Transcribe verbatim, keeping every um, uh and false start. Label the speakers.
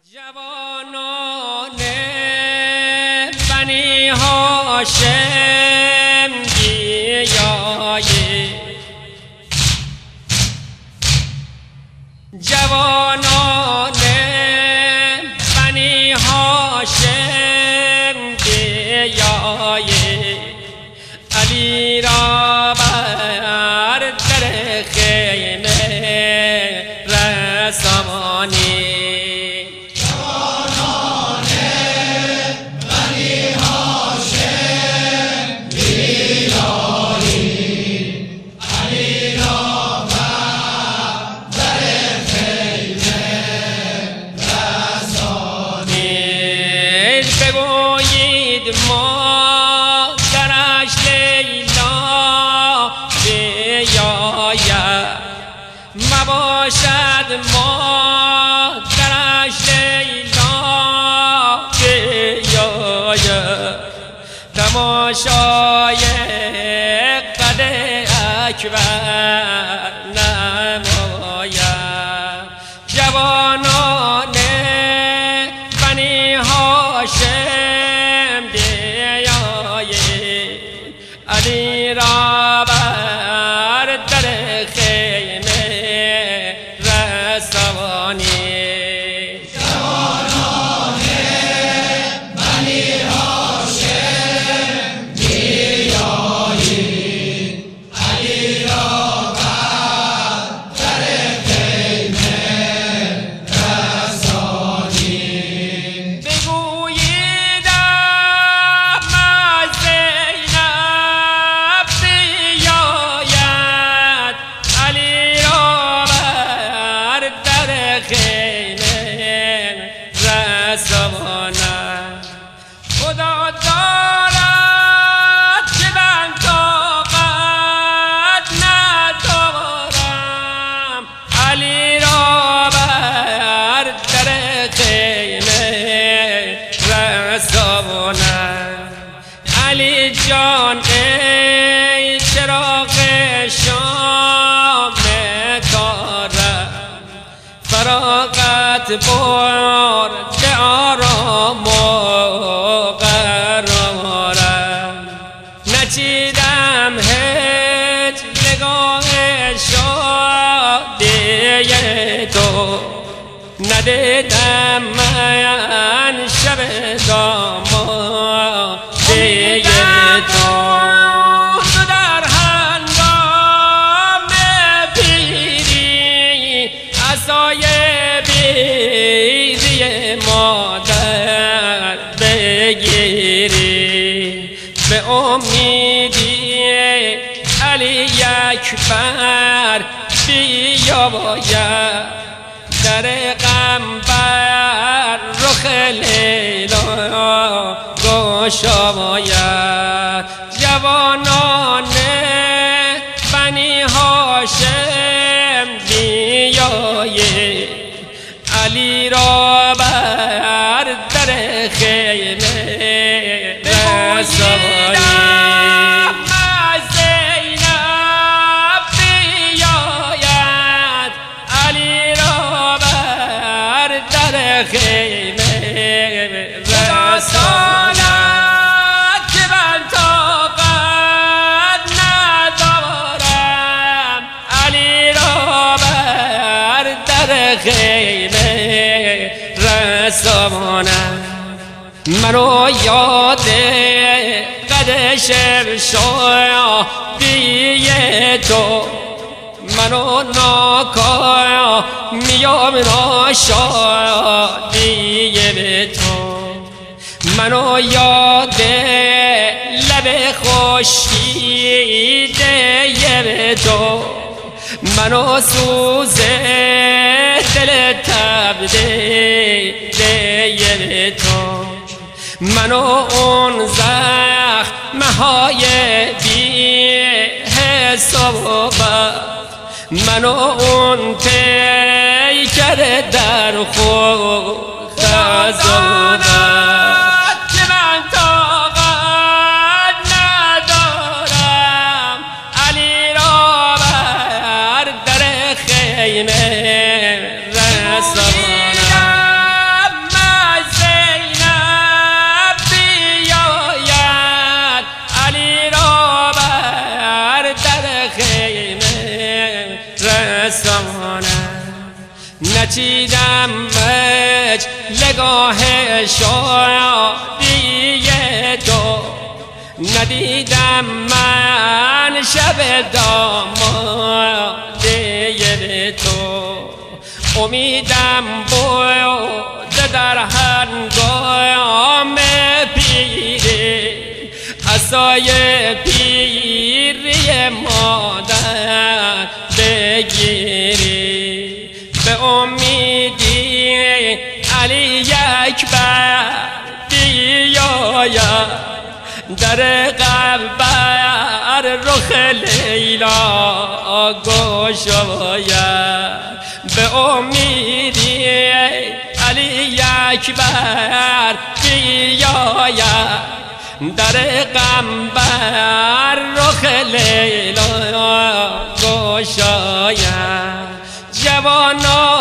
Speaker 1: جوانان بنی هاشم بیایید، جوانان بنی هاشم بیایید، علی را بر در خیمه رسانید. بگویید مادرش لیلا بیاید، مباشد مادرش لیلا بیاید، تماشای قد اکبر نماید. جوانان بنی هاشم بیایید، علی را بر در خیمه رسانید.
Speaker 2: جوانان بنی هاشم بیایید، علی را بر در خیمه رسانید.
Speaker 1: بگویید احمد زینب بیاید، علی را بر در خیمه رسانید. خدا دارد که من طاقت ندارم، علی را بر در خیمه رسانید. علی جان ای چراغ شام تارم، فراغت برد آرام و قرارم، نچیدم هیچ نگاه شادی تو، ندیدم من شب دامادی تو. تو در هنگام پیری عصای بیری مادر بگیری، به امیدی علی اکبر بیا باید، در غم بر رخ لیلا گشا باید. جوانان بنی هاشم بیایید، علی را بر در خیمه رسانید. خیمه رسانید که من طاقت ندارم، علی را بر در خیمه رسانید. منو یاد قد شمشادی تو، منو ناکا میام ناشادی به تو، منو یاد لب خشکیده به تو، منو سوز دل تبدیده به تو، منو اون زخمهای بی حساب، منو اون پیکر در خود خزانت که من طاقت ندارم، علی را بر در خیمه رسانم. نگاه شادی تو ندیدم من شب داماده تو امیدم بود در هنگام پیری عصای پیری مادر بگیری به امیدی علی اکبر بیاید در قبر رخ لیلا گشاید به امیدی علی اکبر بیاید در قبر رخ لیلا گشاید جوانا